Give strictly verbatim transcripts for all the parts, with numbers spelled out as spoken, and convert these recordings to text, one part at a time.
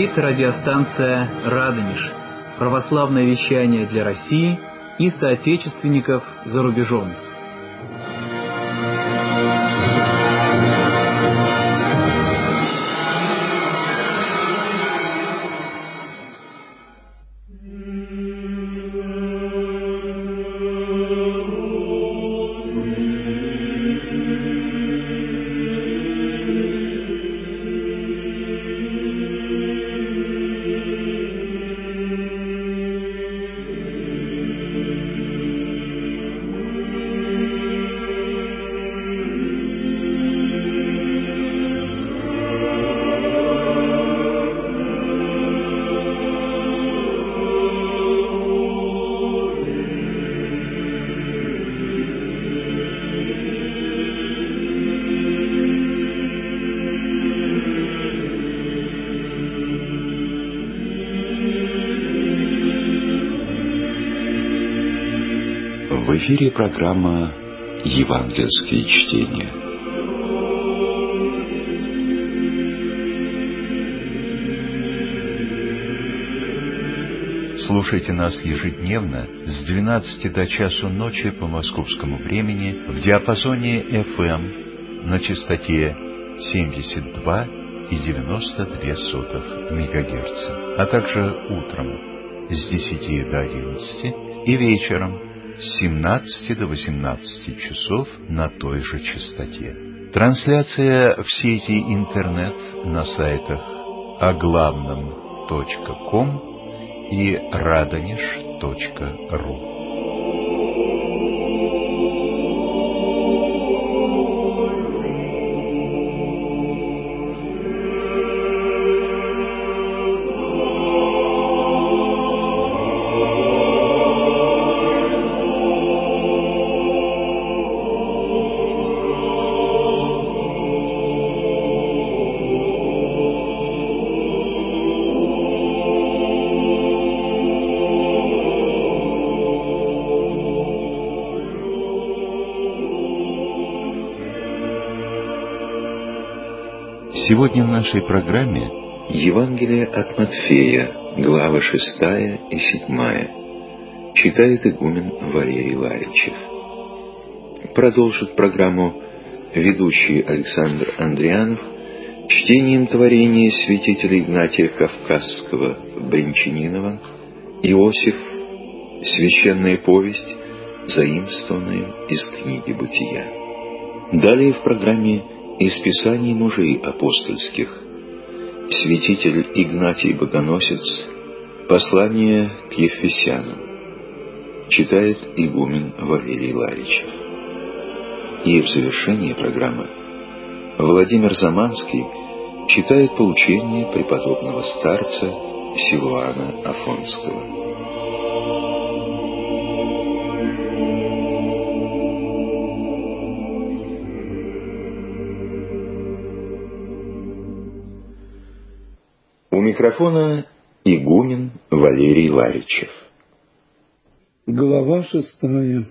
Говорит радиостанция «Радонеж». Православное вещание для России и соотечественников за рубежом. В эфире программа «Евангельские чтения». Слушайте нас ежедневно с двенадцати до часу ночи по московскому времени в диапазоне эф эм на частоте семьдесят два и девяносто две сотых мегагерца, а также утром с десяти до одиннадцати и вечером с семнадцати до восемнадцати часов на той же частоте. Трансляция в сети интернет на сайтах о главном точка ком и радонеж точка ру. Сегодня в нашей программе Евангелие от Матфея, глава шестая и седьмая, читает игумен Валерий Ларичев. Продолжит программу ведущий Александр Андрианов чтением творения святителя Игнатия Кавказского Брянчанинова «Иосиф. Священная повесть», заимствованная из книги «Бытия». Далее в программе из Писаний мужей апостольских святитель Игнатий Богоносец, послание к Ефесянам, читает игумен Валерий Ларичев. И в завершении программы Владимир Заманский читает поучение преподобного старца Силуана Афонского. У микрофона игумен Валерий Ларичев. Глава шестая.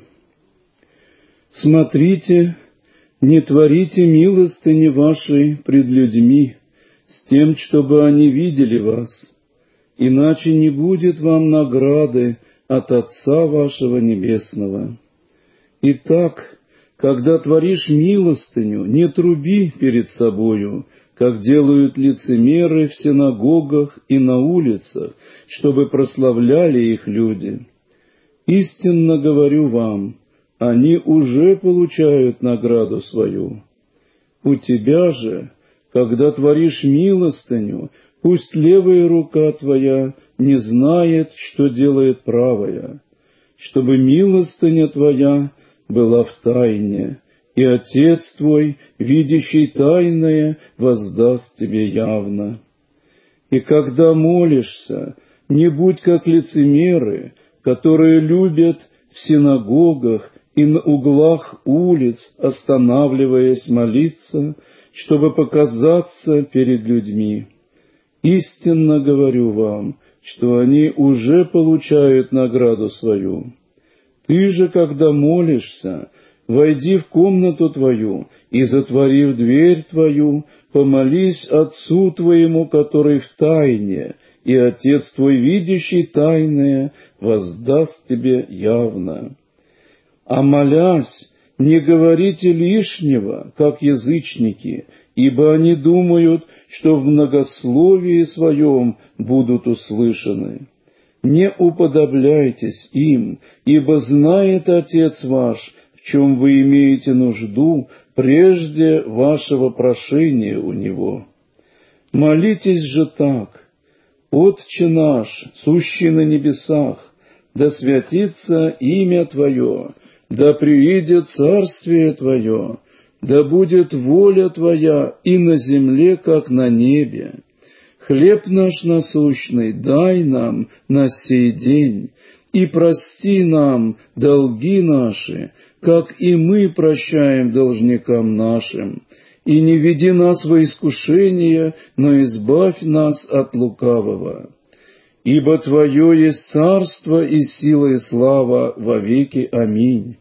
Смотрите, не творите милостыни вашей пред людьми, с тем, чтобы они видели вас, иначе не будет вам награды от Отца вашего Небесного. Итак, когда творишь милостыню, не труби перед собою, как делают лицемеры в синагогах и на улицах, чтобы прославляли их люди. Истинно говорю вам, они уже получают награду свою. У тебя же, когда творишь милостыню, пусть левая рука твоя не знает, что делает правая, чтобы милостыня твоя была в тайне, и Отец твой, видящий тайное, воздаст тебе явно. И когда молишься, не будь как лицемеры, которые любят в синагогах и на углах улиц, останавливаясь молиться, чтобы показаться перед людьми. Истинно говорю вам, что они уже получают награду свою. Ты же, когда молишься, войди в комнату твою и, затворив дверь твою, помолись Отцу твоему, который в тайне, и Отец твой, видящий тайное, воздаст тебе явно. А молясь, не говорите лишнего, как язычники, ибо они думают, что в многословии своем будут услышаны. Не уподобляйтесь им, ибо знает Отец ваш, в чем вы имеете нужду, прежде вашего прошения у Него. Молитесь же так: Отче наш, сущий на небесах, да святится имя Твое, да приидет царствие Твое, да будет воля Твоя и на земле, как на небе. Хлеб наш насущный дай нам на сей день, и прости нам долги наши, как и мы прощаем должникам нашим. И не веди нас во искушение, но избавь нас от лукавого. Ибо Твое есть царство и сила и слава во веки. Аминь.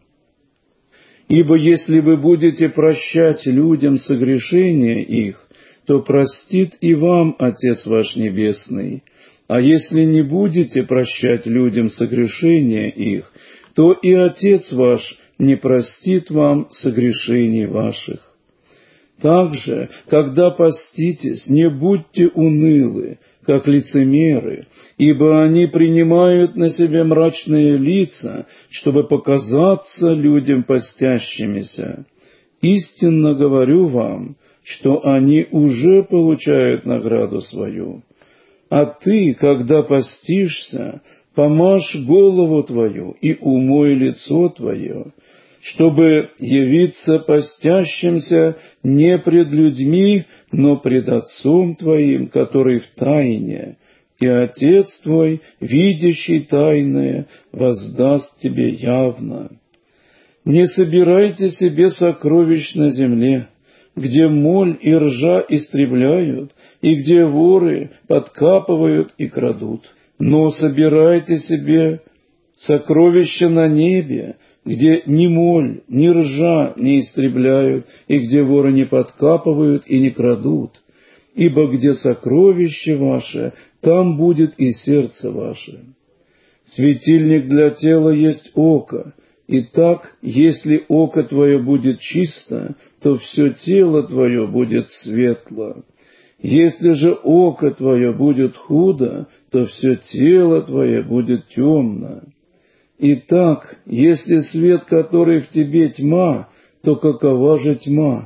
Ибо если вы будете прощать людям согрешения их, то простит и вам Отец ваш Небесный. А если не будете прощать людям согрешения их, то и Отец ваш не простит вам согрешений ваших. Также, когда поститесь, не будьте унылы, как лицемеры, ибо они принимают на себя мрачные лица, чтобы показаться людям постящимися. Истинно говорю вам, что они уже получают награду свою. А ты, когда постишься, помажь голову твою и умой лицо твое, чтобы явиться постящимся не пред людьми, но пред Отцом твоим, который в тайне, и Отец твой, видящий тайное, воздаст тебе явно. Не собирайте себе сокровищ на земле, где моль и ржа истребляют, и где воры подкапывают и крадут. Но собирайте себе сокровища на небе, где ни моль, ни ржа не истребляют, и где воры не подкапывают и не крадут. Ибо где сокровище ваше, там будет и сердце ваше. Светильник для тела есть око. Итак, если око твое будет чисто, то все тело твое будет светло. Если же око твое будет худо, то все тело твое будет темно. Итак, если свет, который в тебе тьма, то какова же тьма?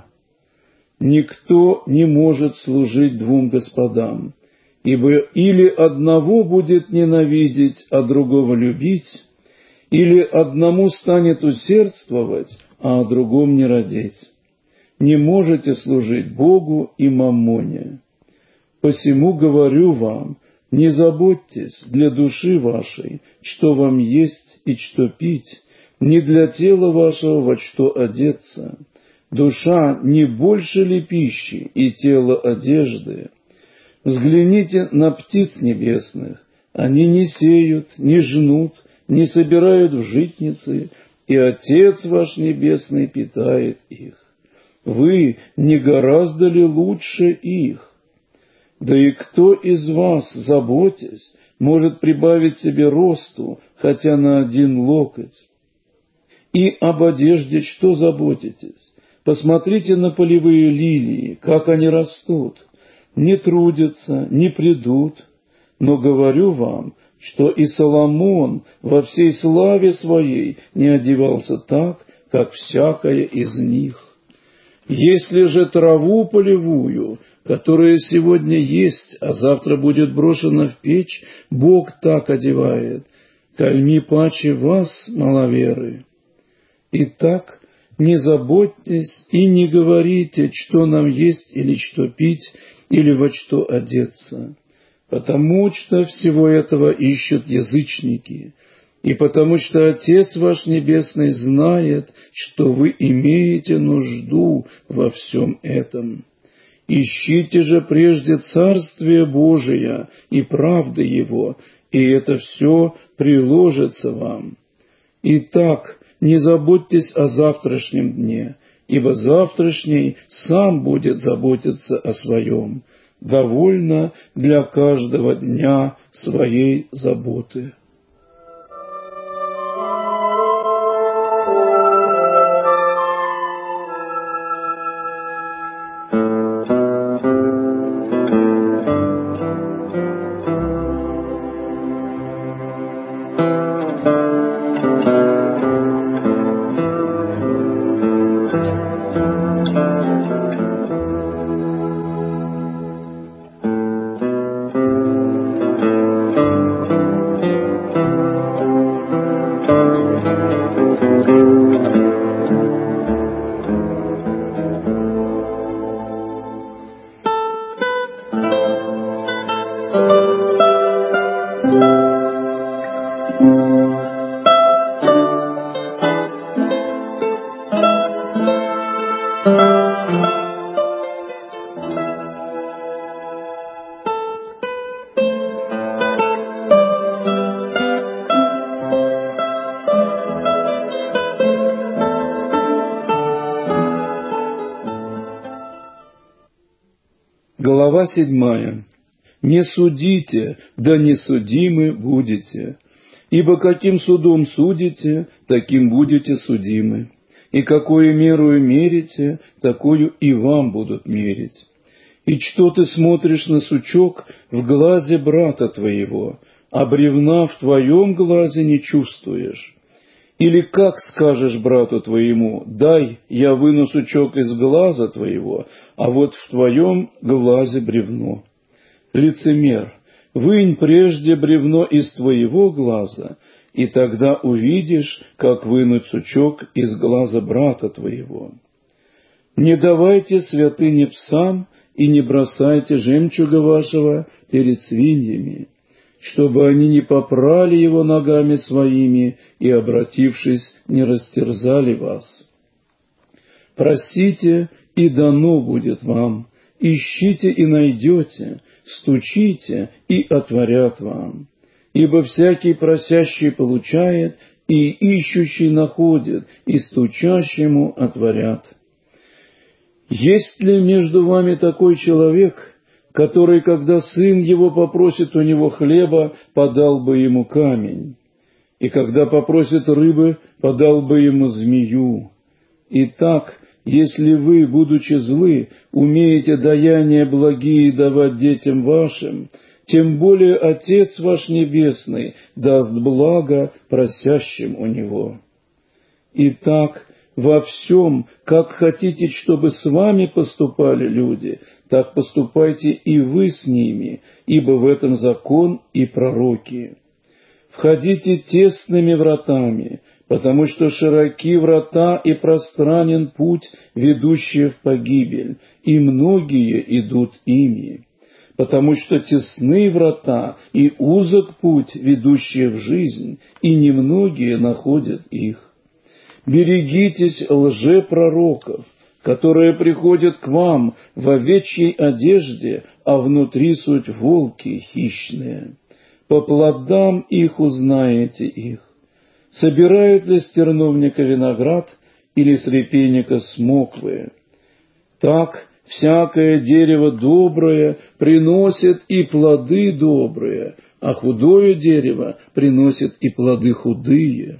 Никто не может служить двум господам, ибо или одного будет ненавидеть, а другого любить, или одному станет усердствовать, а о другом не родить. Не можете служить Богу и маммоне. Посему говорю вам, не заботьтесь для души вашей, что вам есть и что пить, не для тела вашего, во что одеться. Душа не больше ли пищи и тело одежды? Взгляните на птиц небесных, они не сеют, не жнут, не собирают в житницы, и Отец ваш Небесный питает их. Вы не гораздо ли лучше их? Да и кто из вас, заботясь, может прибавить себе росту, хотя на один локоть? И об одежде что заботитесь? Посмотрите на полевые лилии, как они растут. Не трудятся, не придут. Но говорю вам, что и Соломон во всей славе своей не одевался так, как всякая из них. Если же траву полевую, которая сегодня есть, а завтра будет брошена в печь, Бог так одевает, кальми паче вас, маловеры. Итак, не заботьтесь и не говорите, что нам есть или что пить, или во что одеться, потому что всего этого ищут язычники, и потому что Отец ваш Небесный знает, что вы имеете нужду во всем этом. Ищите же прежде Царствие Божие и правды Его, и это все приложится вам. Итак, не заботьтесь о завтрашнем дне, ибо завтрашний сам будет заботиться о своем. Довольно для каждого дня своей заботы». Глава седьмая. «Не судите, да не судимы будете, ибо каким судом судите, таким будете судимы, и какую мерою мерите, такую и вам будут мерить. И что ты смотришь на сучок в глазе брата твоего, а бревна в твоем глазе не чувствуешь? Или как скажешь брату твоему: дай, я выну сучок из глаза твоего, а вот в твоем глазе бревно? Лицемер, вынь прежде бревно из твоего глаза, и тогда увидишь, как вынуть сучок из глаза брата твоего. Не давайте святыни псам и не бросайте жемчуга вашего перед свиньями, чтобы они не попрали его ногами своими и, обратившись, не растерзали вас. Просите, и дано будет вам, ищите и найдете, стучите, и отворят вам. Ибо всякий просящий получает, и ищущий находит, и стучащему отворят. Есть ли между вами такой человек, который, когда сын его попросит у него хлеба, подал бы ему камень, и когда попросит рыбы, подал бы ему змею? Итак, если вы, будучи злы, умеете даяния благие давать детям вашим, тем более Отец ваш Небесный даст благо просящим у Него. Итак, во всем, как хотите, чтобы с вами поступали люди, так поступайте и вы с ними, ибо в этом закон и пророки. Входите тесными вратами, потому что широки врата и пространен путь, ведущий в погибель, и многие идут ими. Потому что тесны врата и узок путь, ведущий в жизнь, и немногие находят их. Берегитесь лжепророков, которые приходят к вам в овечьей одежде, а внутри суть волки хищные. По плодам их узнаете их. Собирают ли с терновника виноград или с репейника смоквы? Так всякое дерево доброе приносит и плоды добрые, а худое дерево приносит и плоды худые.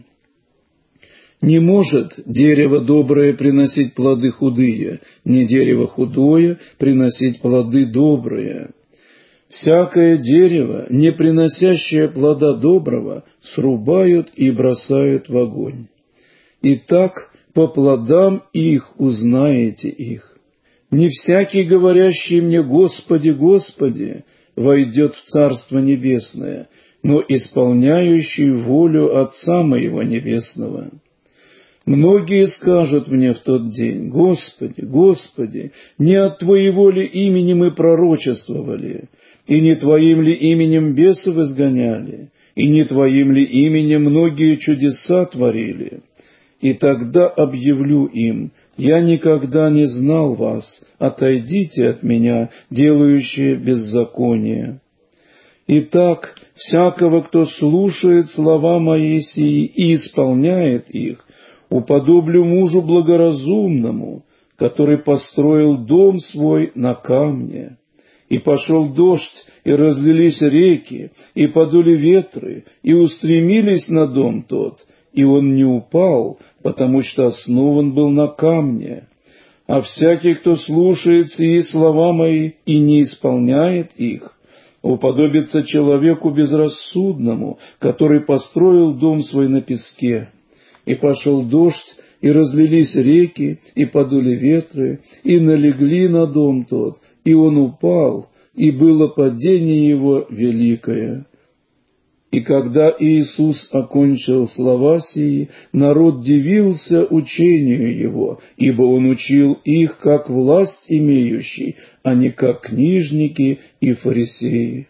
Не может дерево доброе приносить плоды худые, не дерево худое приносить плоды добрые. Всякое дерево, не приносящее плода доброго, срубают и бросают в огонь. Итак, по плодам их узнаете их. Не всякий, говорящий мне: Господи, Господи, войдет в Царство Небесное, но исполняющий волю Отца моего Небесного. Многие скажут мне в тот день: Господи, Господи, не от Твоего ли имени мы пророчествовали, и не Твоим ли именем бесов изгоняли, и не Твоим ли именем многие чудеса творили? И тогда объявлю им: я никогда не знал вас, отойдите от меня, делающие беззаконие. Итак, всякого, кто слушает слова мои сии и исполняет их, уподоблю мужу благоразумному, который построил дом свой на камне. И пошел дождь, и разлились реки, и подули ветры, и устремились на дом тот, и он не упал, потому что основан был на камне. А всякий, кто слушает сии слова мои и не исполняет их, уподобится человеку безрассудному, который построил дом свой на песке. И пошел дождь, и разлились реки, и подули ветры, и налегли на дом тот, и он упал, и было падение его великое. И когда Иисус окончил слова сии, народ дивился учению его, ибо он учил их как власть имеющий, а не как книжники и фарисеи.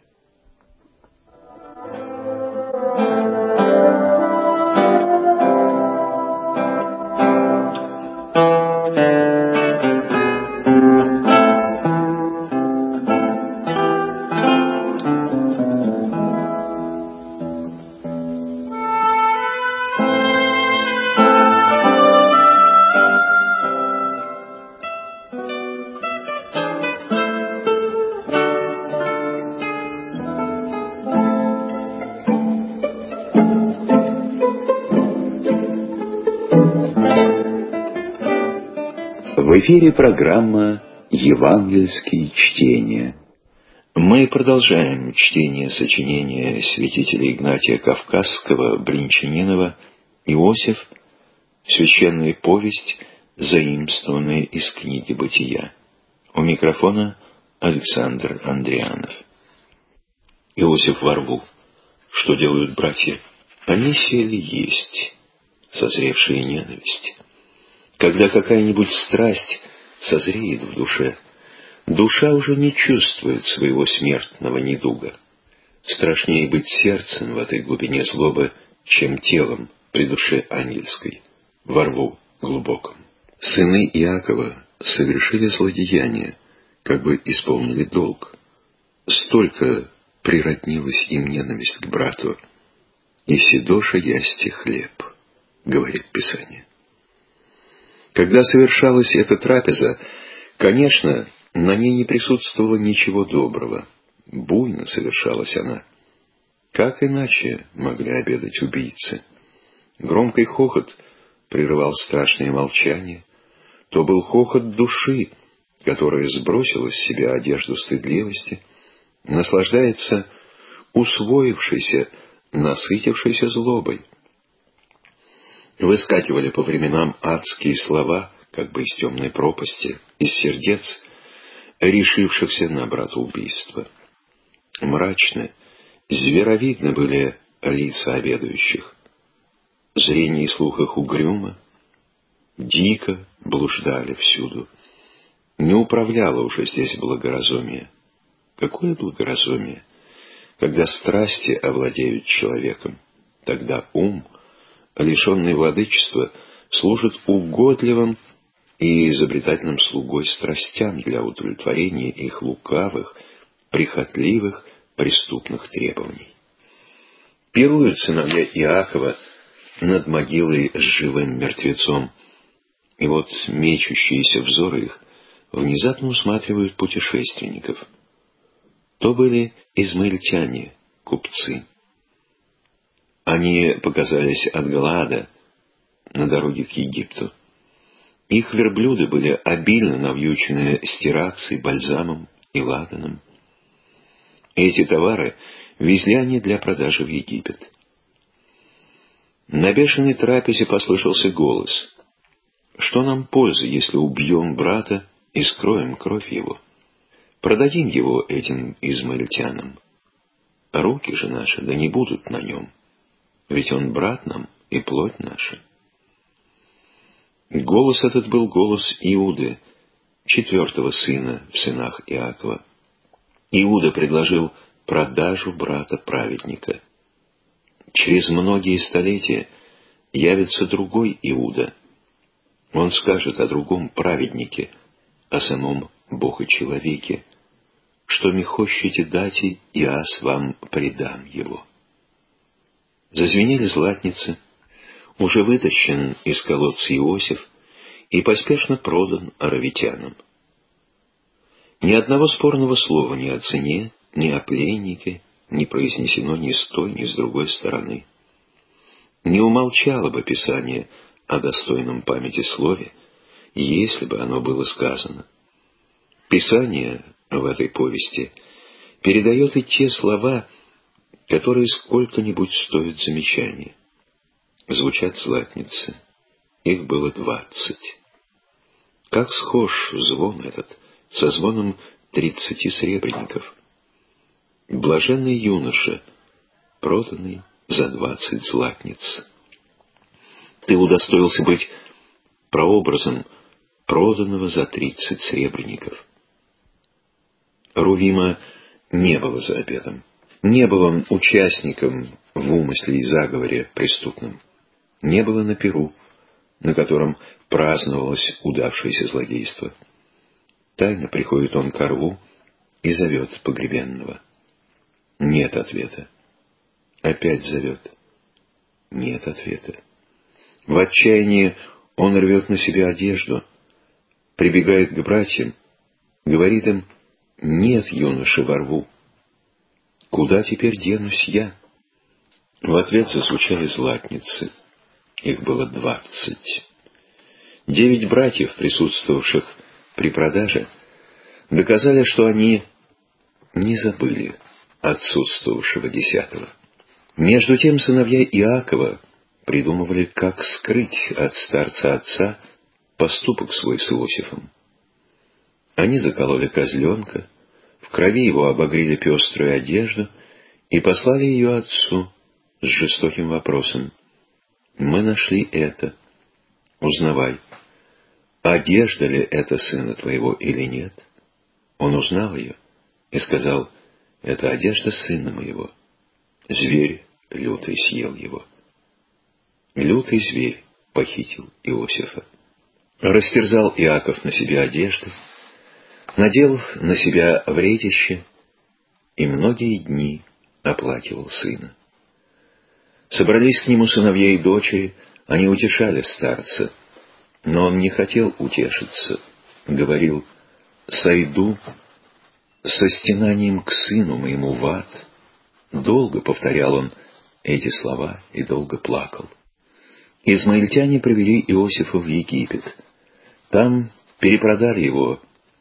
В эфире программа «Евангельские чтения». Мы продолжаем чтение сочинения святителя Игнатия Кавказского Бринчанинова «Иосиф. Священная повесть, заимствованная из книги «Бытия». У микрофона Александр Андрианов. Иосиф во рву. Что делают братья? Они сели есть, созревшая ненависть. Когда какая-нибудь страсть созреет в душе, душа уже не чувствует своего смертного недуга. Страшнее быть сердцем в этой глубине злобы, чем телом при душе ангельской, во рву глубоком. Сыны Иакова совершили злодеяние, как бы исполнили долг. Столько природнилась им ненависть к брату, и седоша ясти хлеб, говорит Писание. Когда совершалась эта трапеза, конечно, на ней не присутствовало ничего доброго. Буйно совершалась она. Как иначе могли обедать убийцы? Громкий хохот прерывал страшное молчание. То был хохот души, которая сбросила с себя одежду стыдливости, наслаждается усвоившейся, насытившейся злобой. Выскакивали по временам адские слова, как бы из темной пропасти, из сердец, решившихся на братоубийство. Мрачны, зверовидны были лица обедающих. Зрение и слух их угрюмо, дико блуждали всюду. Не управляло уже здесь благоразумие. Какое благоразумие? Когда страсти овладеют человеком, тогда ум, лишенный владычества, служит угодливым и изобретательным слугой страстям для удовлетворения их лукавых, прихотливых, преступных требований. Пируют сыновья Иакова над могилой с живым мертвецом, и вот мечущиеся взоры их внезапно усматривают путешественников. То были измаильтяне, купцы. Они показались от Галаада на дороге к Египту. Их верблюды были обильно навьючены стирацией, бальзамом и ладаном. Эти товары везли они для продажи в Египет. На бешеной трапезе послышался голос: «Что нам пользы, если убьем брата и скроем кровь его? Продадим его этим измаильтянам. Руки же наши да не будут на нем, ведь он брат нам и плоть наша». Голос этот был голос Иуды, четвертого сына в сынах Иакова. Иуда предложил продажу брата-праведника. Через многие столетия явится другой Иуда. Он скажет о другом праведнике, о самом Бога-человеке, что ми хочете дати, и аз вам предам его. Зазвенели златницы, уже вытащен из колодца Иосиф и поспешно продан аравитянам. Ни одного спорного слова ни о цене, ни о пленнике не произнесено ни с той, ни с другой стороны. Не умолчало бы Писание о достойном памяти слове, если бы оно было сказано. Писание в этой повести передает и те слова, которые сколько-нибудь стоят замечания. Звучат златницы. Их было двадцать. Как схож звон этот со звоном тридцати сребреников. Блаженный юноша, проданный за двадцать златниц. Ты удостоился быть прообразом проданного за тридцать сребреников. Рувима не было за обедом. Не был он участником в умысле и заговоре преступном. Не было на пиру, на котором праздновалось удавшееся злодейство. Тайно приходит он ко рву и зовет погребенного. Нет ответа. Опять зовет. Нет ответа. В отчаянии он рвет на себе одежду, прибегает к братьям, говорит им: «Нет юноши во рву. Куда теперь денусь я?» В ответ зазвучали златницы. Их было двадцать. Девять братьев, присутствовавших при продаже, доказали, что они не забыли отсутствовавшего десятого. Между тем сыновья Иакова придумывали, как скрыть от старца отца поступок свой с Иосифом. Они закололи козленка, в крови его обогрели пеструю одежду и послали ее отцу с жестоким вопросом: «Мы нашли это. Узнавай, одежда ли это сына твоего или нет?» Он узнал ее и сказал: «Это одежда сына моего. Зверь лютый съел его». Лютый зверь похитил Иосифа. Растерзал Иаков на себе одежду, надел на себя вретище и многие дни оплакивал сына. Собрались к нему сыновья и дочери, они утешали старца, но он не хотел утешиться, говорил: «Сойду со стенанием к сыну моему в ад». Долго повторял он эти слова и долго плакал. Измаильтяне привели Иосифа в Египет. Там перепродали его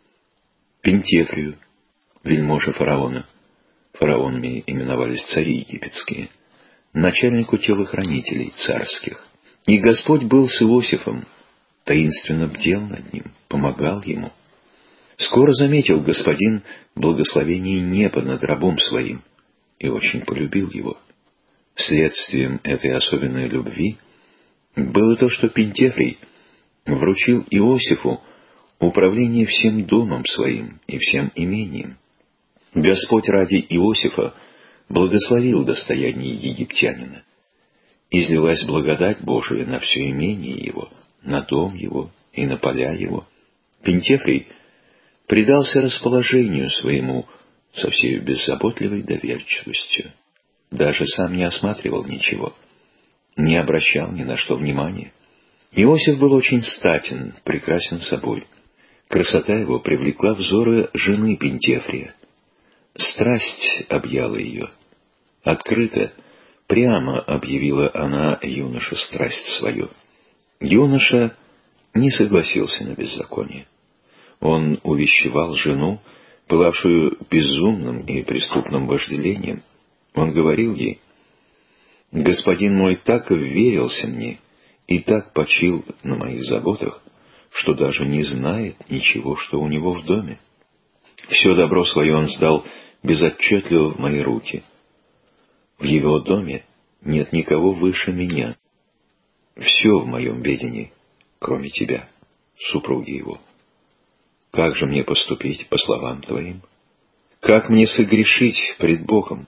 Пентефрию, вельможе фараона. Фараонами именовались цари египетские, начальнику телохранителей царских. И Господь был с Иосифом, таинственно бдел над ним, помогал ему. Скоро заметил господин благословение неба над рабом своим и очень полюбил его. Следствием этой особенной любви было то, что Пентефрий вручил Иосифу управление всем домом своим и всем имением. Господь ради Иосифа благословил достояние египтянина. Излилась благодать Божия на все имение его, на дом его и на поля его. Пентефрий предался расположению своему со всей беззаботливой доверчивостью. Даже сам не осматривал ничего, не обращал ни на что внимания. Иосиф был очень статен, прекрасен собой. Красота его привлекла взоры жены Пентефрия. Страсть объяла ее. Открыто, прямо объявила она юноше страсть свою. Юноша не согласился на беззаконие. Он увещевал жену, пылавшую безумным и преступным вожделением. Он говорил ей: «Господин мой так вверился мне и так почил на моих заботах, что даже не знает ничего, что у него в доме. Все добро свое он сдал безотчетливо в мои руки. В его доме нет никого выше меня. Все в моем ведении, кроме тебя, супруги его. Как же мне поступить по словам твоим? Как мне согрешить пред Богом?»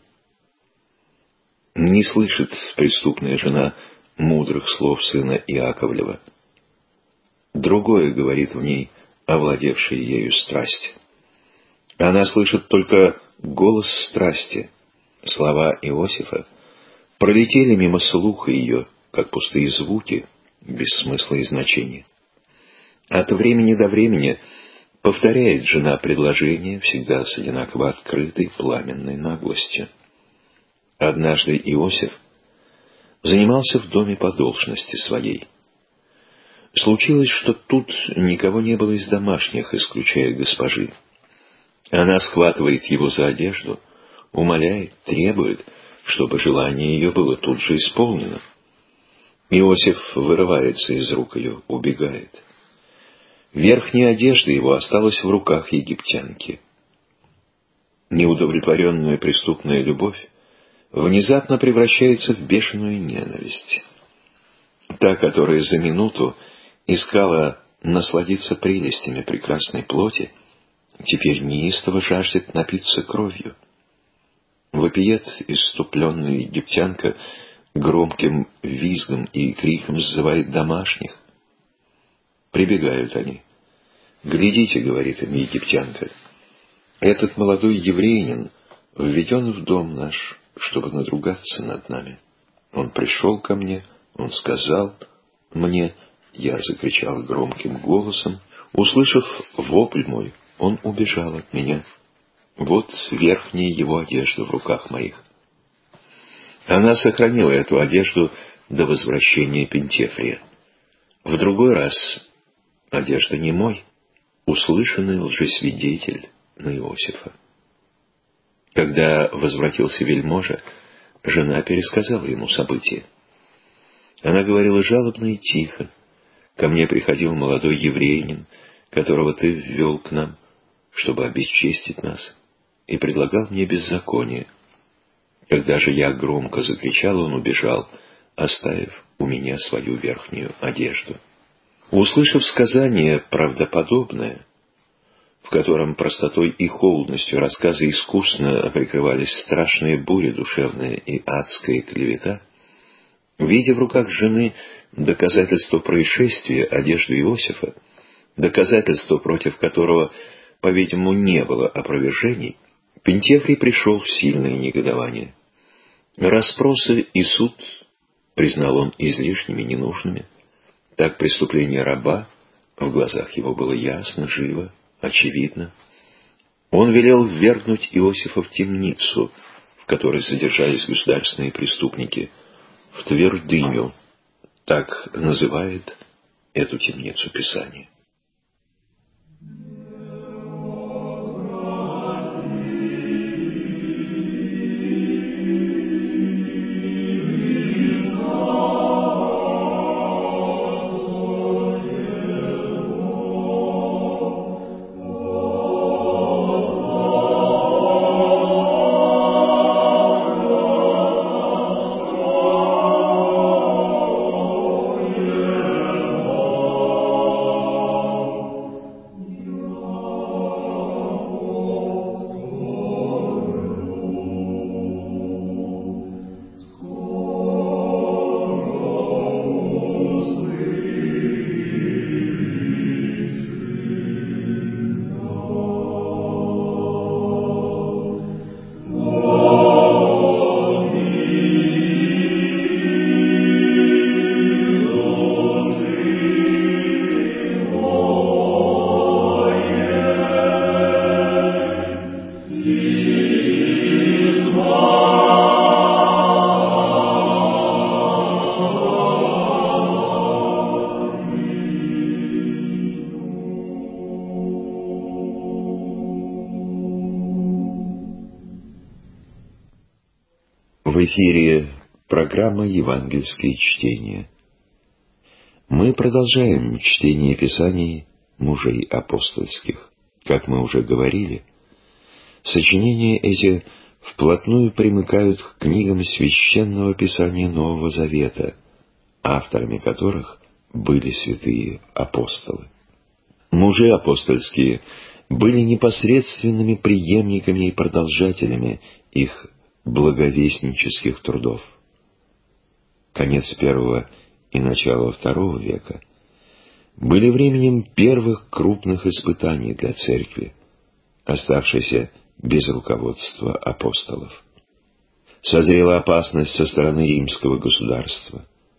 Не слышит преступная жена мудрых слов сына Иаковлева. Другое говорит в ней овладевшая ею страсть. Она слышит только голос страсти. Слова Иосифа пролетели мимо слуха ее, как пустые звуки, без смысла и значения. От времени до времени повторяет жена предложение, всегда с одинаково открытой пламенной наглостью. Однажды Иосиф занимался в доме по должности своей. Случилось, что тут никого не было из домашних, исключая госпожи. Она схватывает его за одежду, умоляет, требует, чтобы желание ее было тут же исполнено. Иосиф вырывается из рук ее, убегает. Верхняя одежда его осталась в руках египтянки. Неудовлетворенная преступная любовь внезапно превращается в бешеную ненависть. Та, которая за минуту искала насладиться прелестями прекрасной плоти, теперь неистово жаждет напиться кровью. Вопиет исступленная египтянка, громким визгом и криком сзывает домашних. Прибегают они. «Глядите, — говорит им египтянка, — этот молодой евреянин введен в дом наш, чтобы надругаться над нами. Он пришел ко мне, он сказал мне, я закричал громким голосом, услышав вопль мой, он убежал от меня. Вот верхняя его одежда в руках моих». Она сохранила эту одежду до возвращения Пентефрия. В другой раз: «Одежда не мой», услышанный лжесвидетель на Иосифа. Когда возвратился вельможа, жена пересказала ему события. Она говорила жалобно и тихо: «Ко мне приходил молодой евреянин, которого ты ввел к нам, чтобы обесчестить нас, и предлагал мне беззаконие. Когда же я громко закричал, он убежал, оставив у меня свою верхнюю одежду». Услышав сказание правдоподобное, в котором простотой и холодностью рассказа искусно прикрывались страшные бури душевная и адская клевета, видя в руках жены доказательство происшествия, одежду Иосифа, доказательство, против которого, по-видимому, не было опровержений, Пентефрий пришел в сильное негодование. Расспросы и суд признал он излишними, ненужными. Так преступление раба в глазах его было ясно, живо, очевидно. Он велел ввергнуть Иосифа в темницу, в которой содержались государственные преступники, в твердыню, так называет эту темницу Писание. В эфире программа «Евангельские чтения». Мы продолжаем чтение Писаний мужей апостольских. Как мы уже говорили, сочинения эти вплотную примыкают к книгам Священного Писания Нового Завета, авторами которых были святые апостолы. Мужи апостольские были непосредственными преемниками и продолжателями их благовестнических трудов. Конец первого и начало второго века были временем первых крупных испытаний для церкви, оставшейся без руководства апостолов. Созрела опасность со стороны римского государства.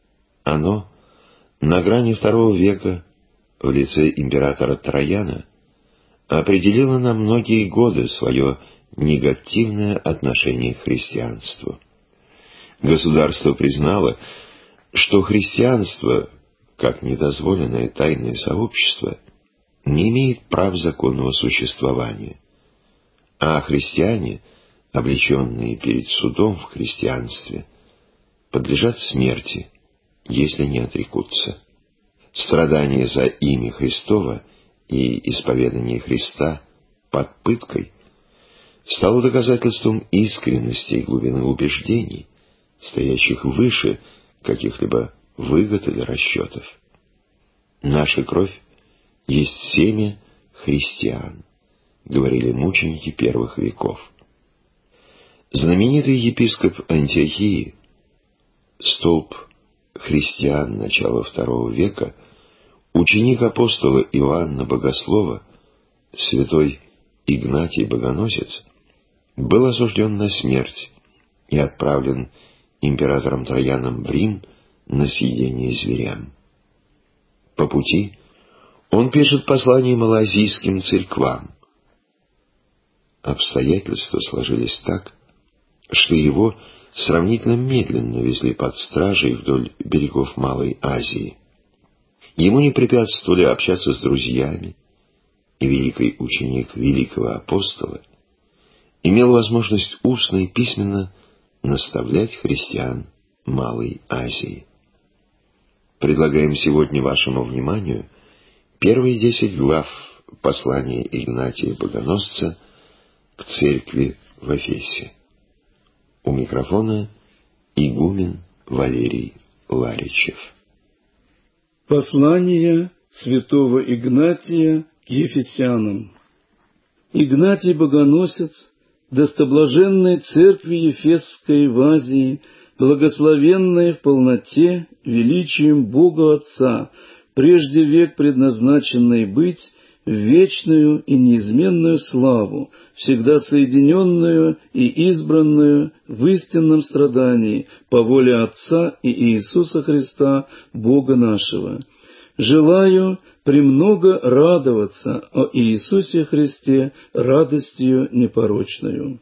Оно на грани второго века в лице императора Траяна определило на многие годы свое негативное отношение к христианству. Государство признало, что христианство, как недозволенное тайное сообщество, не имеет прав законного существования, а христиане, облеченные перед судом в христианстве, подлежат смерти, если не отрекутся. Страдание за имя Христово и исповедание Христа под пыткой стало доказательством искренности и глубины убеждений, стоящих выше каких-либо выгод или расчетов. Наша кровь есть семя христиан, говорили мученики первых веков. Знаменитый епископ Антиохии, столб христиан начала второго века, ученик апостола Иоанна Богослова, святой Игнатий Богоносец, был осужден на смерть и отправлен императором Трояном в Рим на съедение зверям. По пути он пишет послание малоазийским церквам. Обстоятельства сложились так, что его сравнительно медленно везли под стражей вдоль берегов Малой Азии. Ему не препятствовали общаться с друзьями, и великий ученик великого апостола имел возможность устно и письменно наставлять христиан Малой Азии. Предлагаем сегодня вашему вниманию первые десять глав послания Игнатия Богоносца к церкви в Эфесе. У микрофона игумен Валерий Ларичев. Послание святого Игнатия к Ефесянам. Игнатий Богоносец, достоблаженной церкви Ефесской в Азии, благословенной в полноте величием Бога Отца, прежде век предназначенной быть в вечную и неизменную славу, всегда соединенную и избранную в истинном страдании по воле Отца и Иисуса Христа, Бога нашего. Желаю премного радоваться о Иисусе Христе радостью непорочную.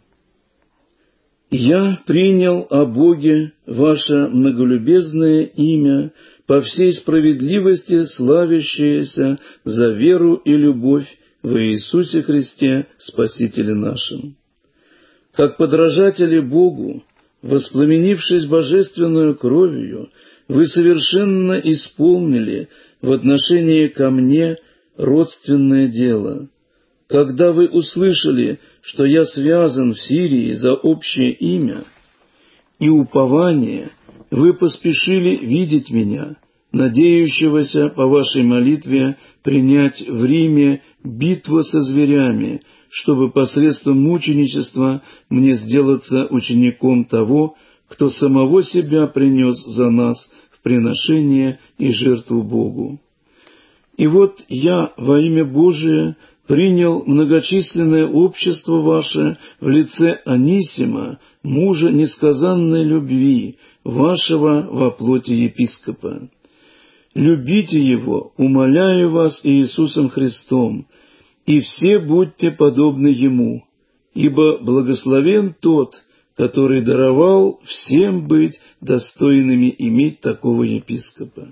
Я принял о Боге ваше многолюбезное имя, по всей справедливости славящееся за веру и любовь в Иисусе Христе, Спасителе нашим. Как подражатели Богу, воспламенившись божественную кровью, вы совершенно исполнили в отношении ко мне родственное дело. Когда вы услышали, что я связан в Сирии за общее имя и упование, вы поспешили видеть меня, надеющегося по вашей молитве принять в Риме битву со зверями, чтобы посредством мученичества мне сделаться учеником того, кто самого себя принес за нас в приношение и жертву Богу. И вот я во имя Божие принял многочисленное общество ваше в лице Анисима, мужа несказанной любви, вашего во плоти епископа. Любите его, умоляю вас Иисусом Христом, и все будьте подобны ему, ибо благословен тот, который даровал всем быть достойными иметь такого епископа.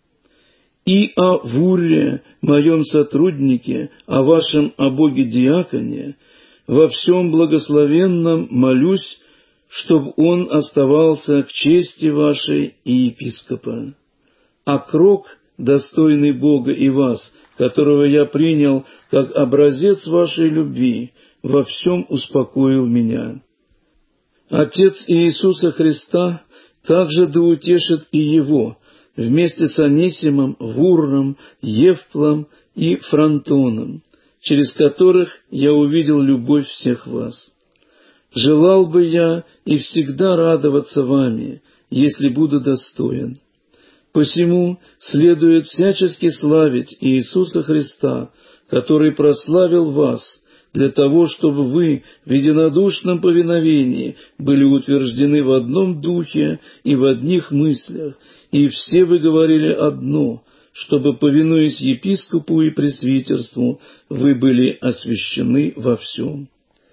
И о Вурре, моем сотруднике, о вашем о Боге диаконе, во всем благословенном молюсь, чтоб он оставался к чести вашей и епископа. А Крок, достойный Бога и вас, которого я принял как образец вашей любви, во всем успокоил меня. Отец Иисуса Христа также да утешит и его, вместе с Анисимом, Вурром, Евплом и Фронтоном, через которых я увидел любовь всех вас. Желал бы я и всегда радоваться вами, если буду достоин. Посему следует всячески славить Иисуса Христа, который прославил вас, для того, чтобы вы в единодушном повиновении были утверждены в одном духе и в одних мыслях, и все вы говорили одно, чтобы, повинуясь епископу и пресвитерству, вы были освящены во всем.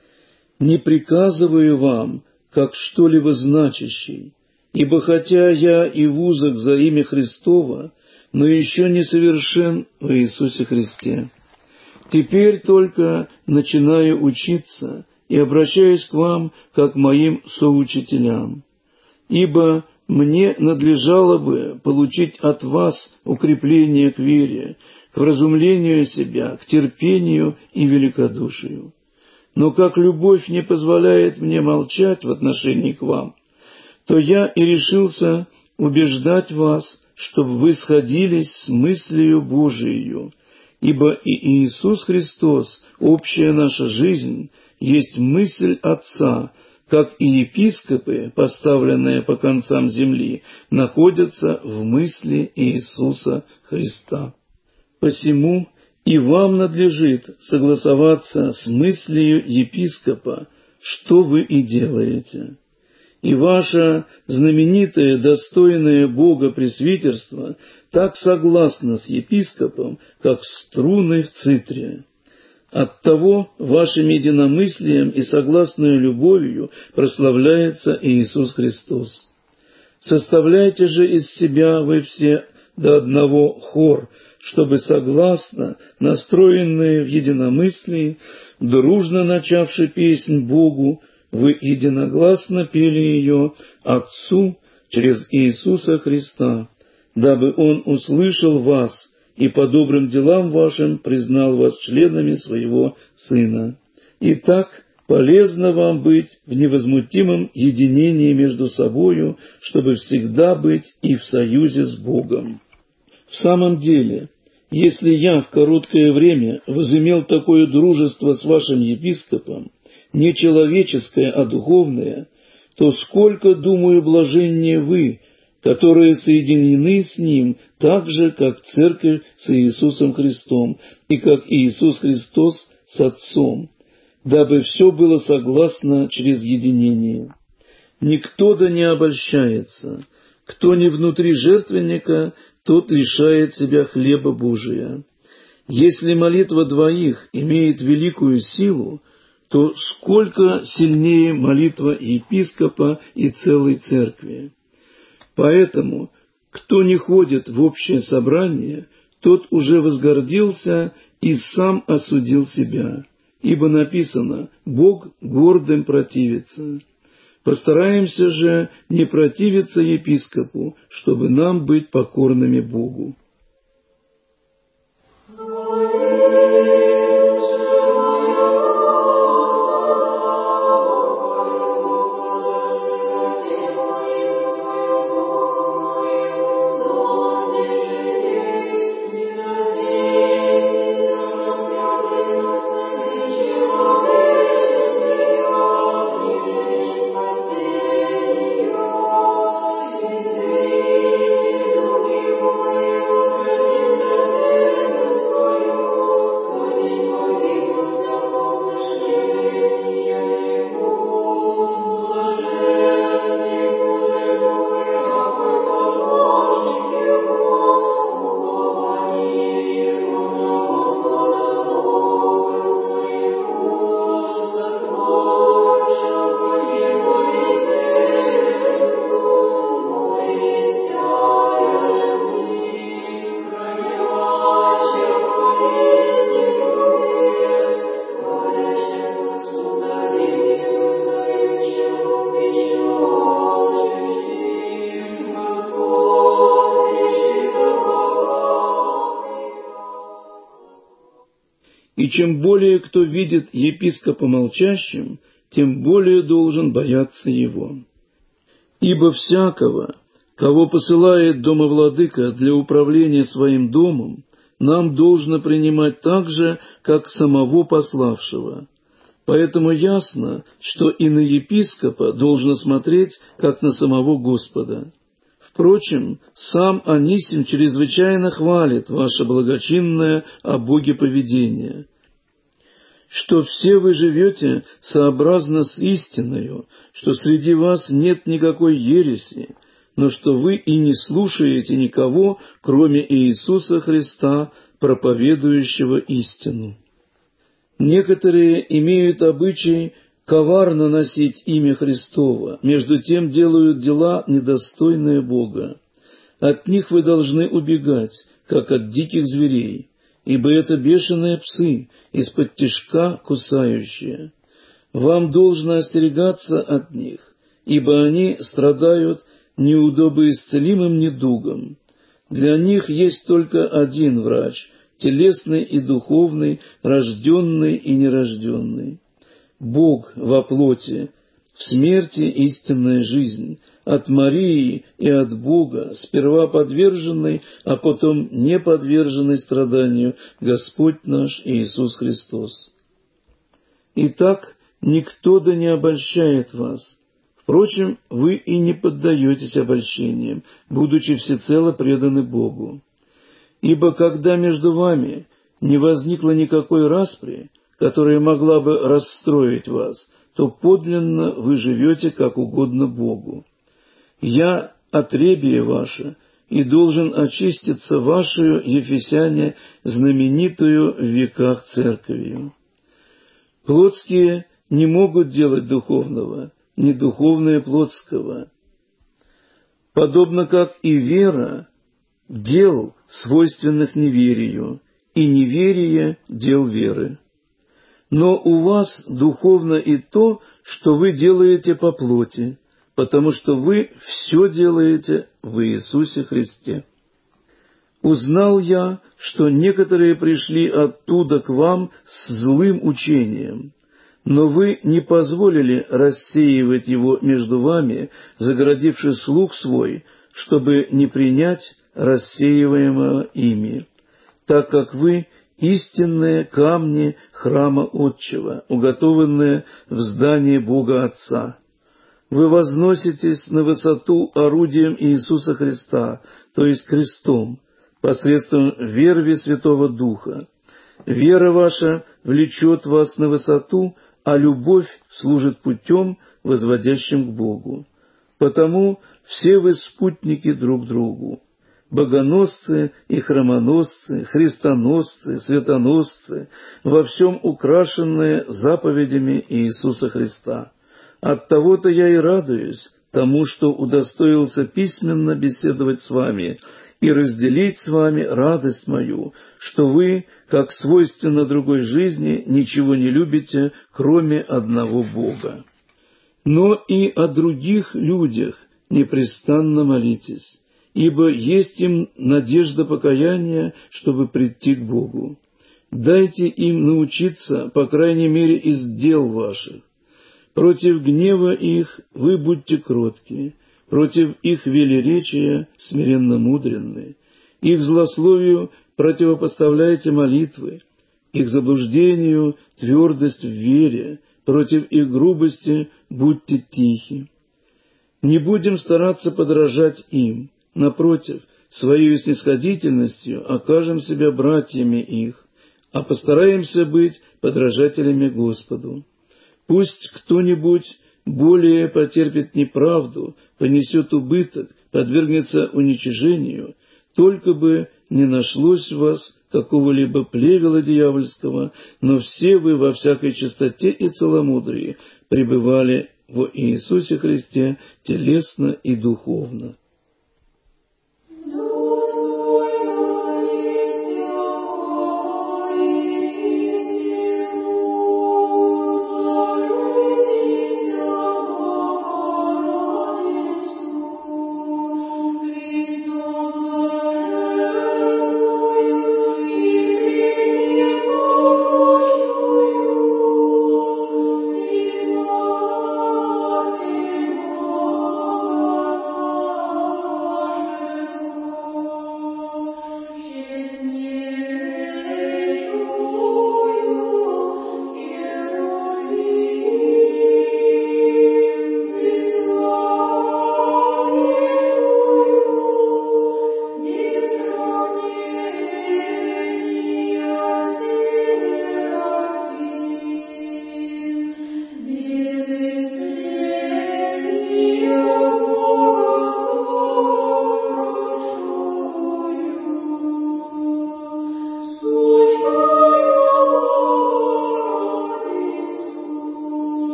Не приказываю вам, как что-либо значащий, ибо хотя я и в узах за имя Христово, но еще не совершен в Иисусе Христе. Теперь только начинаю учиться и обращаюсь к вам, как к моим соучителям. Ибо мне надлежало бы получить от вас укрепление к вере, к вразумлению себя, к терпению и великодушию. Но как любовь не позволяет мне молчать в отношении к вам, то я и решился убеждать вас, чтобы вы сходились с мыслью Божией, ибо и Иисус Христос, общая наша жизнь, есть мысль Отца, как и епископы, поставленные по концам земли, находятся в мысли Иисуса Христа. Посему и вам надлежит согласоваться с мыслью епископа, что вы и делаете. И ваше знаменитое, достойное Бога пресвитерство так согласно с епископом, как струны в цитре. Оттого вашим единомыслием и согласной любовью прославляется Иисус Христос. Составляйте же из себя вы все до одного хор, чтобы согласно, настроенные в единомыслии, дружно начавши песнь Богу, вы единогласно пели ее Отцу через Иисуса Христа, дабы Он услышал вас и по добрым делам вашим признал вас членами своего Сына. Итак, полезно вам быть в невозмутимом единении между собою, чтобы всегда быть и в союзе с Богом. В самом деле, если я в короткое время возымел такое дружество с вашим епископом, не человеческое, а духовное, то сколько, думаю, блаженнее вы, которые соединены с Ним так же, как Церковь с Иисусом Христом, и как Иисус Христос с Отцом, дабы все было согласно через единение. Никто да не обольщается. Кто не внутри жертвенника, тот лишает себя хлеба Божия. Если молитва двоих имеет великую силу, то сколько сильнее молитва епископа и целой церкви. Поэтому, кто не ходит в общее собрание, тот уже возгордился и сам осудил себя. Ибо написано: «Бог гордым противится». Постараемся же не противиться епископу, чтобы нам быть покорными Богу. И чем более кто видит епископа молчащим, тем более должен бояться его. Ибо всякого, кого посылает домовладыка для управления своим домом, нам должно принимать так же, как самого пославшего. Поэтому ясно, что и на епископа должно смотреть, как на самого Господа. Впрочем, сам Анисим чрезвычайно хвалит ваше благочинное о Боге поведение. что все вы живете сообразно с истиною, что среди вас нет никакой ереси, но что вы и не слушаете никого, кроме Иисуса Христа, проповедующего истину. Некоторые имеют обычай коварно носить имя Христово, между тем делают дела, недостойные Бога. От них вы должны убегать, как от диких зверей, ибо это бешеные псы, из-под тишка кусающие. Вам должно остерегаться от них, ибо они страдают неудобоисцелимым недугом. Для них есть только один врач, телесный и духовный, рожденный и нерожденный. Бог во плоти, в смерти истинная жизнь, от Марии и от Бога, сперва подверженный, а потом не подверженный страданию, Господь наш Иисус Христос. Итак, никто да не обольщает вас. Впрочем, вы и не поддаетесь обольщениям, будучи всецело преданы Богу. Ибо когда между вами не возникло никакой распри, которая могла бы расстроить вас, то подлинно вы живете как угодно Богу. Я отребие ваше, и должен очиститься вашею, ефесяне, знаменитую в веках церковью. Плотские не могут делать духовного, ни духовное плотского. Подобно как и вера дел, свойственных неверию, и неверие дел веры. Но у вас духовно и то, что вы делаете по плоти, потому что вы все делаете в Иисусе Христе. Узнал я, что некоторые пришли оттуда к вам с злым учением, но вы не позволили рассеивать его между вами, загородивши слух свой, чтобы не принять рассеиваемого ими, так как вы истинные камни храма Отчего, уготованные в здании Бога Отца. Вы возноситесь на высоту орудием Иисуса Христа, то есть крестом, посредством верви Святого Духа. Вера ваша влечет вас на высоту, а любовь служит путем, возводящим к Богу. Потому все вы спутники друг другу. Богоносцы и храмоносцы, христоносцы, светоносцы, во всем украшенные заповедями Иисуса Христа. Оттого-то я и радуюсь тому, что удостоился письменно беседовать с вами и разделить с вами радость мою, что вы, как свойственно другой жизни, ничего не любите, кроме одного Бога. Но и о других людях непрестанно молитесь, ибо есть им надежда покаяния, чтобы прийти к Богу. Дайте им научиться, по крайней мере, из дел ваших. Против гнева их вы будьте кротки, против их велеречия смиренно-мудренны. Их злословию противопоставляйте молитвы, их заблуждению твердость в вере, против их грубости будьте тихи. Не будем стараться подражать им, напротив, своей снисходительностью окажем себя братьями их, а постараемся быть подражателями Господу. Пусть кто-нибудь более потерпит неправду, понесет убыток, подвергнется уничижению, только бы не нашлось в вас какого-либо плевела дьявольского, но все вы во всякой чистоте и целомудрии пребывали в Иисусе Христе телесно и духовно. Oh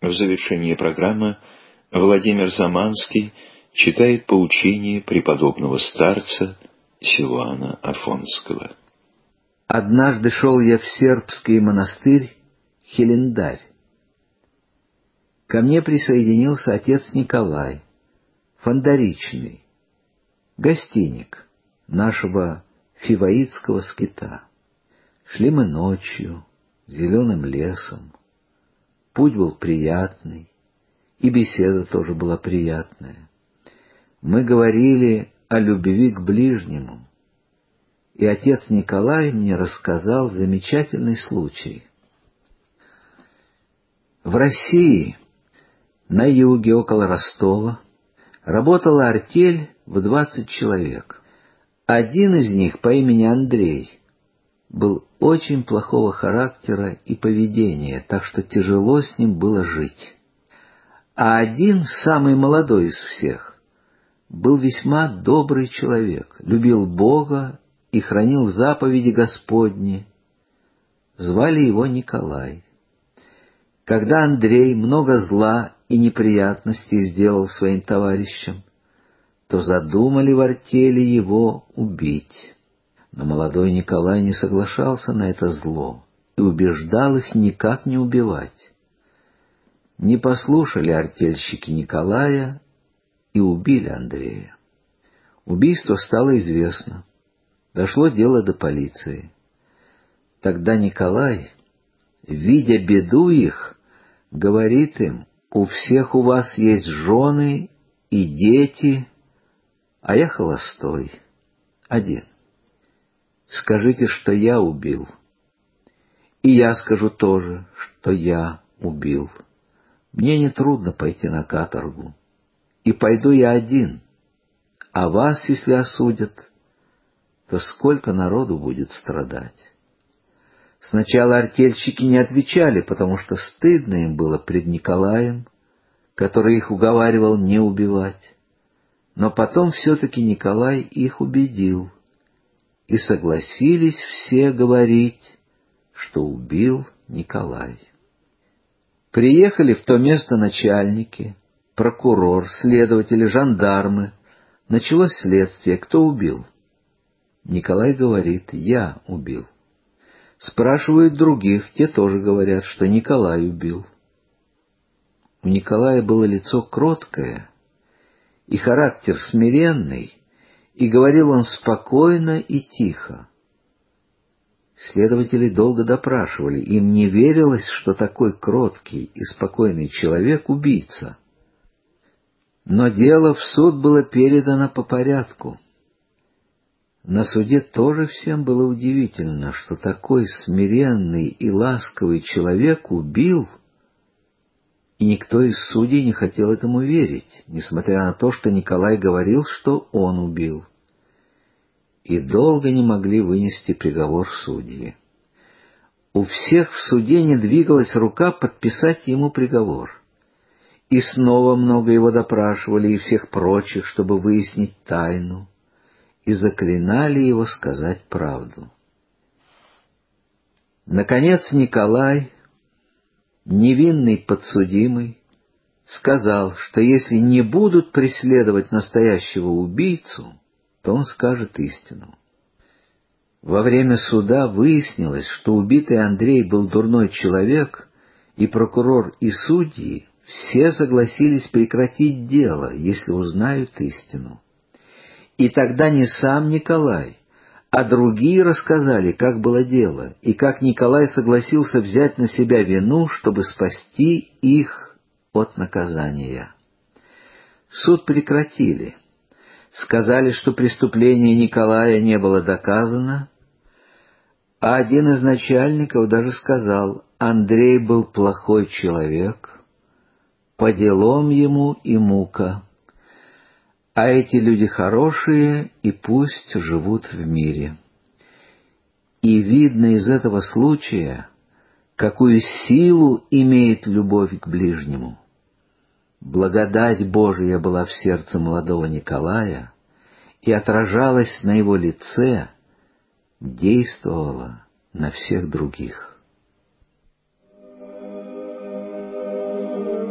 В завершении программы Владимир Заманский читает поучение преподобного старца Силуана Афонского. Однажды шел я в сербский монастырь Хилендарь. Ко мне присоединился отец Николай, Фандаричный, гостиник нашего фиваитского скита. Шли мы ночью, зеленым лесом. Путь был приятный, и беседа тоже была приятная. Мы говорили о любви к ближнему, и отец Николай мне рассказал замечательный случай. В России, на юге, около Ростова, работала артель в двадцать человек. Один из них по имени Андрей был очень плохого характера и поведения, так что тяжело с ним было жить. А один, самый молодой из всех, был весьма добрый человек, любил Бога и хранил заповеди Господни. Звали его Николай. Когда Андрей много зла и неприятностей сделал своим товарищам, то задумали в артели его убить. Но молодой Николай не соглашался на это зло и убеждал их никак не убивать. Не послушали артельщики Николая и убили Андрея. Убийство стало известно. Дошло дело до полиции. Тогда Николай, видя беду их, говорит им: «У всех у вас есть жены и дети, а я холостой, один. Скажите, что я убил, и я скажу тоже, что я убил. Мне нетрудно пойти на каторгу, и пойду я один, а вас, если осудят, то сколько народу будет страдать?» Сначала артельщики не отвечали, потому что стыдно им было пред Николаем, который их уговаривал не убивать. Но потом все-таки Николай их убедил, и согласились все говорить, что убил Николай. Приехали в то место начальники, прокурор, следователи, жандармы. Началось следствие, кто убил. Николай говорит: «Я убил». Спрашивают других, те тоже говорят, что Николай убил. У Николая было лицо кроткое и характер смиренный, и говорил он спокойно и тихо. Следователи долго допрашивали, им не верилось, что такой кроткий и спокойный человек — убийца. Но дело в суд было передано по порядку. На суде тоже всем было удивительно, что такой смиренный и ласковый человек убил, и никто из судей не хотел этому верить, несмотря на то, что Николай говорил, что он убил. И долго не могли вынести приговор судьи. У всех в суде не двигалась рука подписать ему приговор. И снова много его допрашивали, и всех прочих, чтобы выяснить тайну, и заклинали его сказать правду. Наконец Николай, невинный подсудимый, сказал, что если не будут преследовать настоящего убийцу, то он скажет истину. Во время суда выяснилось, что убитый Андрей был дурной человек, и прокурор и судьи все согласились прекратить дело, если узнают истину. И тогда не сам Николай, а другие рассказали, как было дело, и как Николай согласился взять на себя вину, чтобы спасти их от наказания. Суд прекратили. Сказали, что преступление Николая не было доказано, а один из начальников даже сказал: Андрей был плохой человек, по делам ему и мука, а эти люди хорошие, и пусть живут в мире. И видно из этого случая, какую силу имеет любовь к ближнему. Благодать Божия была в сердце молодого Николая и отражалась на его лице, действовала на всех других.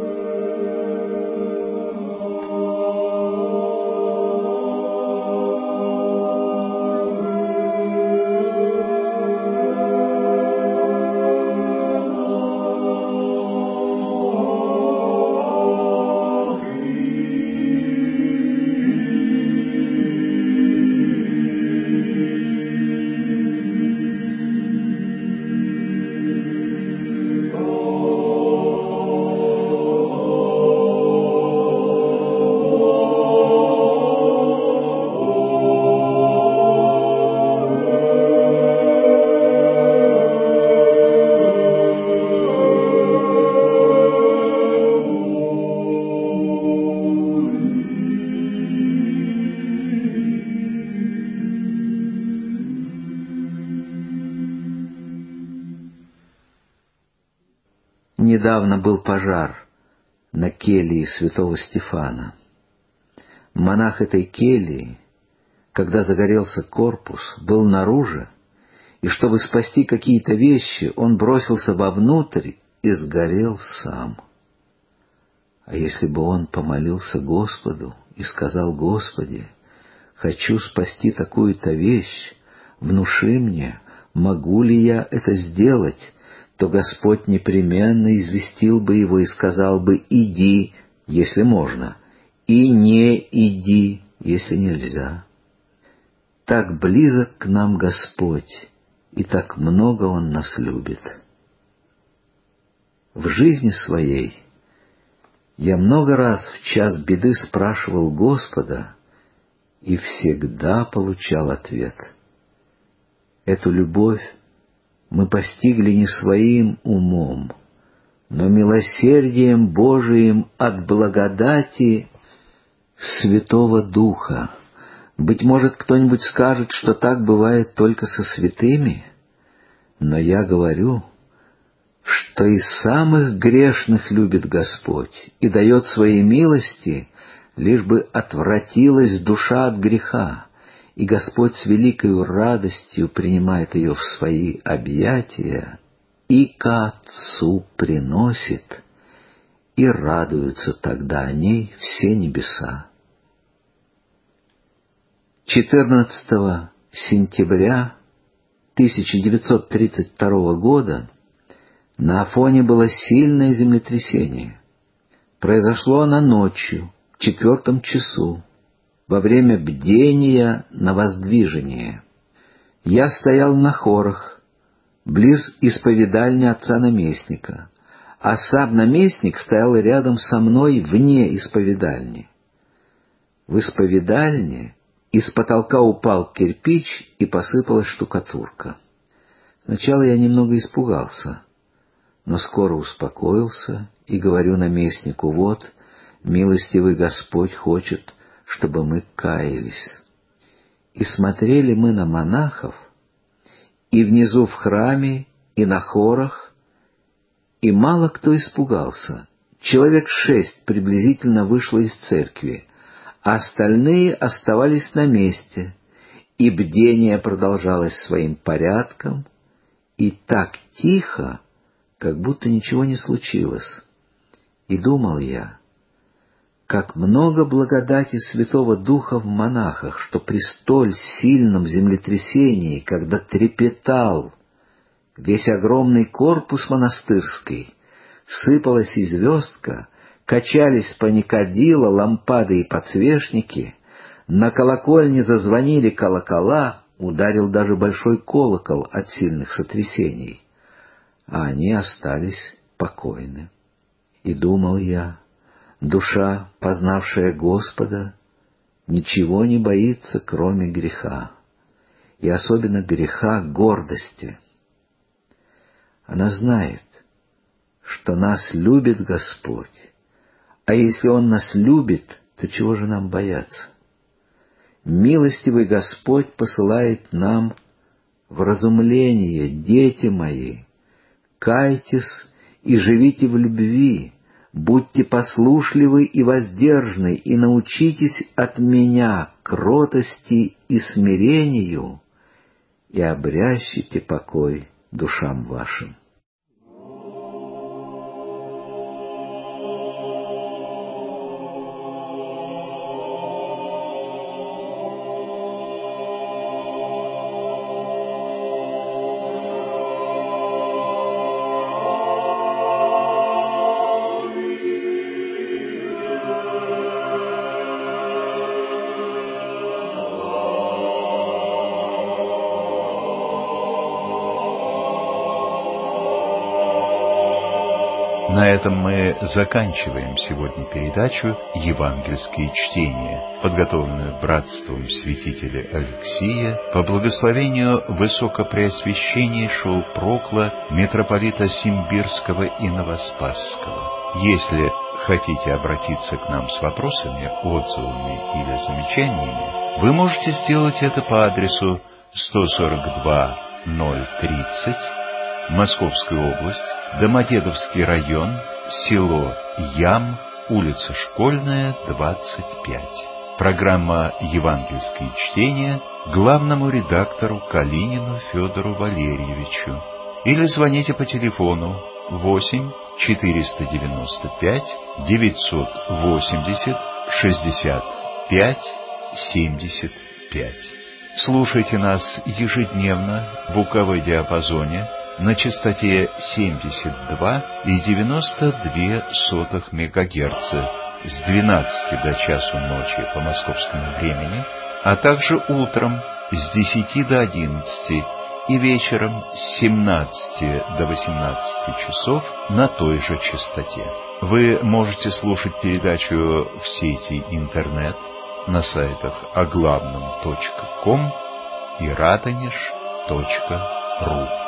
недавно был пожар на келье святого Стефана. Монах этой кельи, когда загорелся корпус, был наружу, и чтобы спасти какие-то вещи, он бросился вовнутрь и сгорел сам. А если бы он помолился Господу и сказал: «Господи, хочу спасти такую-то вещь, внуши мне, могу ли я это сделать», то Господь непременно известил бы его и сказал бы: «Иди, если можно, и не иди, если нельзя». Так близок к нам Господь, и так много Он нас любит. В жизни своей я много раз в час беды спрашивал Господа и всегда получал ответ. Эту любовь мы постигли не своим умом, но милосердием Божиим от благодати Святого Духа. Быть может, кто-нибудь скажет, что так бывает только со святыми, но я говорю, что и самых грешных любит Господь и дает свои милости, лишь бы отвратилась душа от греха, и Господь с великою радостью принимает ее в свои объятия и ко Отцу приносит, и радуются тогда о ней все небеса. четырнадцатого сентября тысяча девятьсот тридцать второго года на Афоне было сильное землетрясение. Произошло оно ночью, в четвертом часу, во время бдения на воздвижение. Я стоял на хорах, близ исповедальни отца-наместника, а сам наместник стоял рядом со мной вне исповедальни. В исповедальне из потолка упал кирпич и посыпалась штукатурка. Сначала я немного испугался, но скоро успокоился и говорю наместнику: «Вот, милостивый Господь хочет, чтобы мы каялись». И смотрели мы на монахов, и внизу в храме, и на хорах, и мало кто испугался. Человек шесть приблизительно вышло из церкви, а остальные оставались на месте, и бдение продолжалось своим порядком, и так тихо, как будто ничего не случилось. И думал я, как много благодати Святого Духа в монахах, что при столь сильном землетрясении, когда трепетал весь огромный корпус монастырский, сыпалась и звездка, качались паникадила, лампады и подсвечники, на колокольне зазвонили колокола, ударил даже большой колокол от сильных сотрясений, а они остались покойны. И думал я, душа, познавшая Господа, ничего не боится, кроме греха, и особенно греха гордости. Она знает, что нас любит Господь, а если Он нас любит, то чего же нам бояться? Милостивый Господь посылает нам вразумление: «Дети мои, кайтесь и живите в любви, будьте послушливы и воздержны, и научитесь от Меня кротости и смирению, и обрящите покой душам вашим». На этом мы заканчиваем сегодня передачу «Евангельские чтения», подготовленную братством святителя Алексия по благословению Высокопреосвященнейшего Прокла, митрополита Симбирского и Новоспасского. Если хотите обратиться к нам с вопросами, отзывами или замечаниями, вы можете сделать это по адресу сто сорок два ноль тридцать Московская область, Домодедовский район, село Ям, улица Школьная, двадцать пять. Программа «Евангельские чтения» главному редактору Калинину Федору Валерьевичу. Или звоните по телефону восемь четыреста девяносто пять девятьсот восемьдесят шестьдесят пять семьдесят пять. Слушайте нас ежедневно в УКВ-диапазоне на частоте семьдесят два и девяносто две сотых мегагерца с двенадцати до часу ночи по московскому времени, а также утром с десяти до одиннадцати и вечером с семнадцати до восемнадцати часов на той же частоте. Вы можете слушать передачу в сети интернет на сайтах оглавном точка ком и радонеж точка ру.